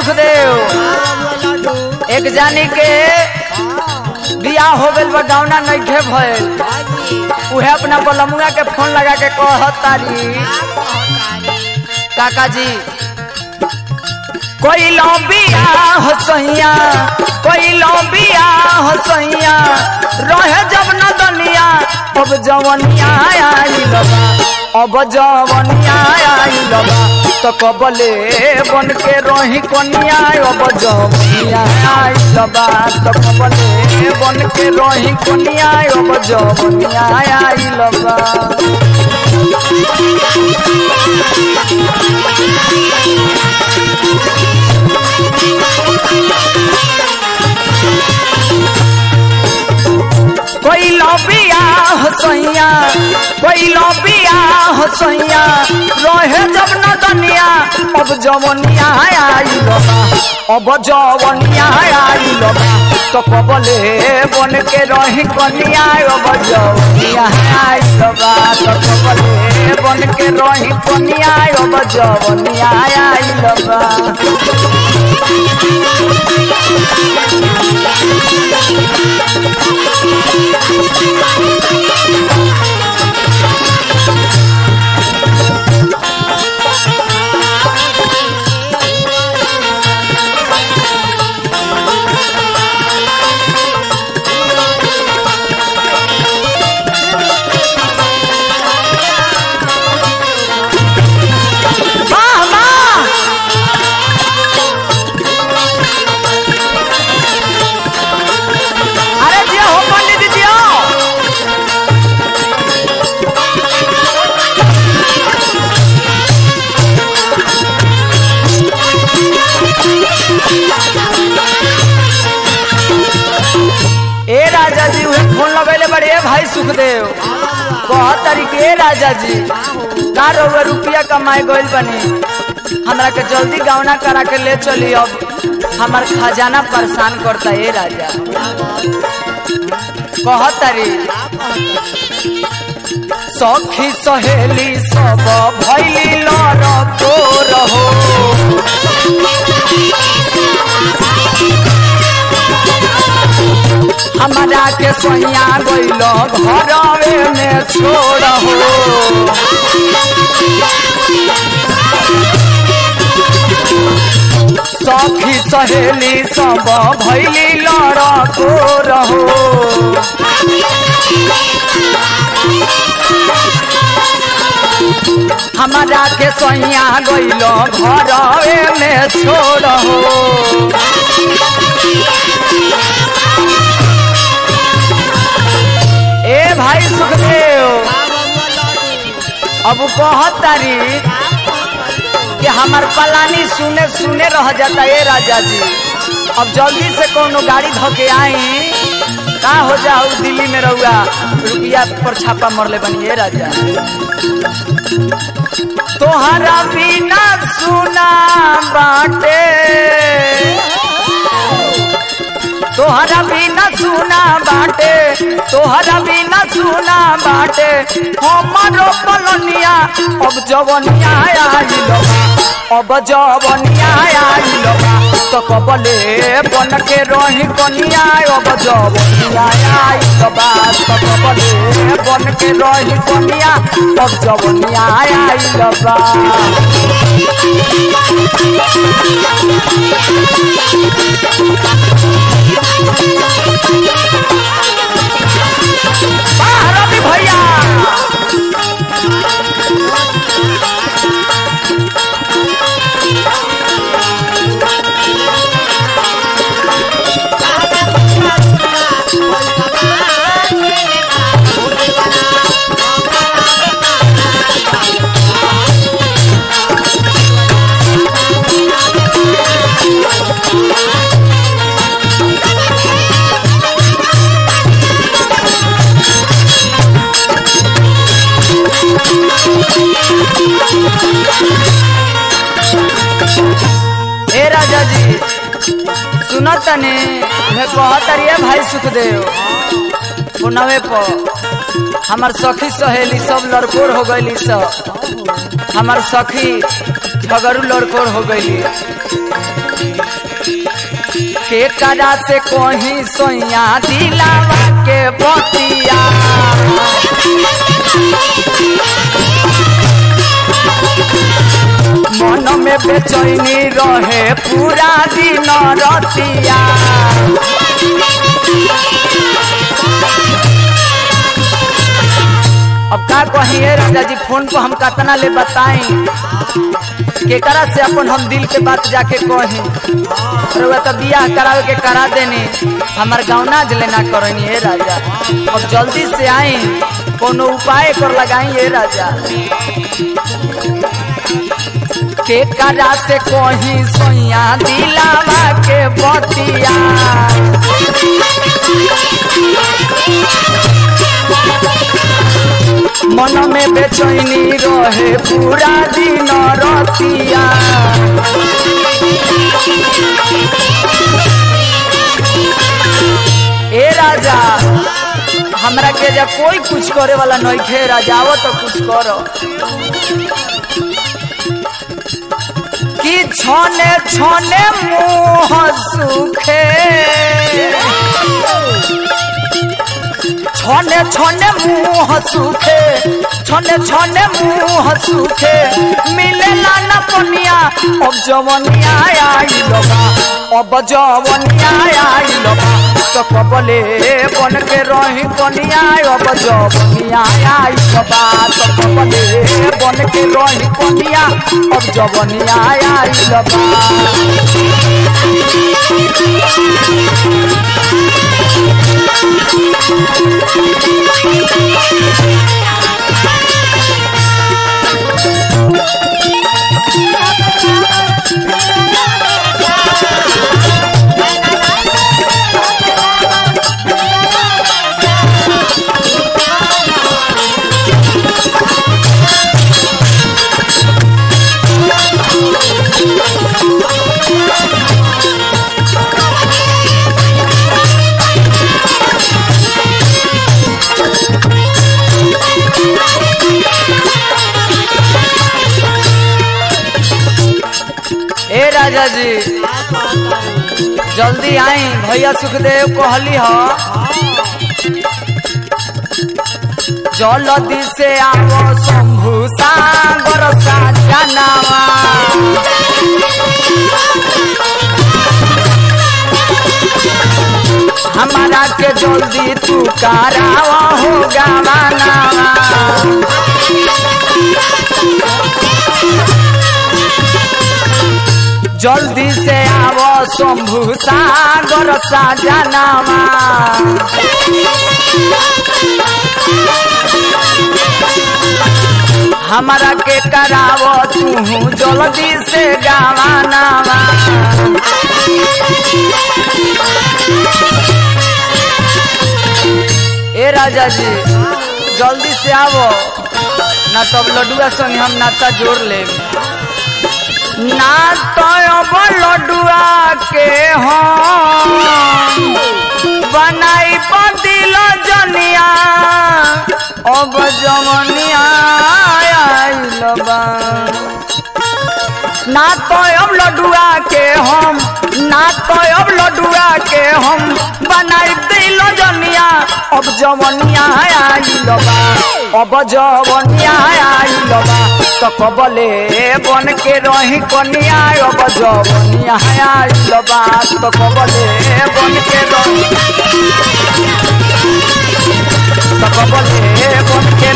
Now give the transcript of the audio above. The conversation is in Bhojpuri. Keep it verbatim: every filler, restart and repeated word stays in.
सुखदेव एक जानी के बियाह हो गइल बा गावना नइखे भइल उहे अपना बलमुआ के फोन लगा के कहत तारी काका जी कोई लो बियाह सैया कोई लो बियाह सैया रहे जब न दुनिया अब जवनिया आई लगा अब जवनिया आई लगा तो कबले बन के रही कनिया अब जवनिया आई लगा तो कबले बन के रही कनिया अब जवनिया आई लगा कोई लो बियाह सैया कोई लो बियाह सैया रहे जब न दुनिया अब जवनिया आई लगा अब जवनिया आई लगा तो कबले बन के रही कनिया अब जवनिया आई लगा तो कबले बन के रही कनिया अब जवनिया आई लगा राजा जी उहे फोन लगैले बड़े भाई सुखदेव बहुत तरीके राजा जी का रोवे रुपया कमाए गइल बनी हमरा के जल्दी गावना करा के ले चली अब हमार खजाना परेशान करता है राजा बहुत तारी सखी सहेली सब भइली लड़ तो रहो हमारा के सोनिया गइल घरवे में छोड़ हो सखी सहेली सब भइली लड़ तो रहो हमारा के सोनिया गइल घरवे में छोड़ हो ए भाई सुखदेव अब बहुत तारी कि हमार पलानी सुने सुने रह जाता है राजा जी अब जल्दी से कोनो गाड़ी धोके आई का हो जाओ दिल्ली में रहुआ रुपया पर छापा मरले बनिए राजा तोहरा बिना सुना बाटे तोहरा बिना सुना बाटे तोहरा बिना सुना बाटे हमारो पलनिया अब जवनिया आई लगा अब जवनिया आई लगा तो कबले बन के रही कनिया अब जवनिया आई लगा तो कबले बन के रही कनिया अब जवनिया आई लगा रवि भैया ए राजा जी सुनो तने मैं कहत रही भाई सुखदेव पुनवे पर हमार सखी सहेली सब लड़कोर हो गई सब हमार सखी झगड़ू लड़कोर हो गई के करा से कोही सोया दिलावा के बतिया मन में बेचैनी रहे पूरा दिन रतिया अब का कहिए राजा जी फोन को हम कितना ले बताएं केकरा से अपन हम दिल के बात जाके कही रउआ तो बियाह करावे के करा देने हमार गाँवना जले ना करनी है राजा अब जल्दी से आई कोनो उपाय कर लगाई है राजा के करा से कोही सोया दिलावा के बतिया मन में बेचैनी रहे पूरा दिन रतिया ए राजा हमरा के जा कोई कुछ करे वाला नहीं खे राजा वो तो कुछ करो कि छोने छोने मुँह सूखे छोने छोने मुँह सूखे छोने छोने मुँह सूखे मिले लाना पनिया अब जवनिया आई लगा अब जवनिया आई लगा तो कबले बन के रही कनिया अब जवनिया आई लगा तो कबले बन के रही कनिया अब जवनिया आई लगा ए राजा जी जल्दी आई भैया सुखदेव कहली हो जल्दी से आओ शंभु सागर साजनावा हमारा के जल्दी तू करावा हो गावानावा जल्दी से आवो शंभु सागर साजनावा हमारा के करावो तू जल्दी से गावानावा ए राजा जी जल्दी से आवो ना तब लड्डुआ संग हम नाता जोड़ ले ना तो अब लड्डुआ के हम बनाई दिल जनिया अब जवनिया आइल बा ना तो अब लड्डुआ के हम ना तो अब लड्डुआ के हम बनाई दिल जनिया अब जवनिया आइल बा अब जवनिया आइल बा तो कबले बन के रही कनिया अब जवनिया आइल बा तो कबले बन के रही तो कबले बन के